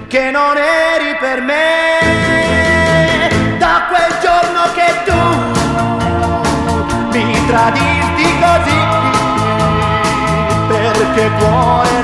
che non eri per me. Da quel giorno che tu mi tradisti così, perché cuore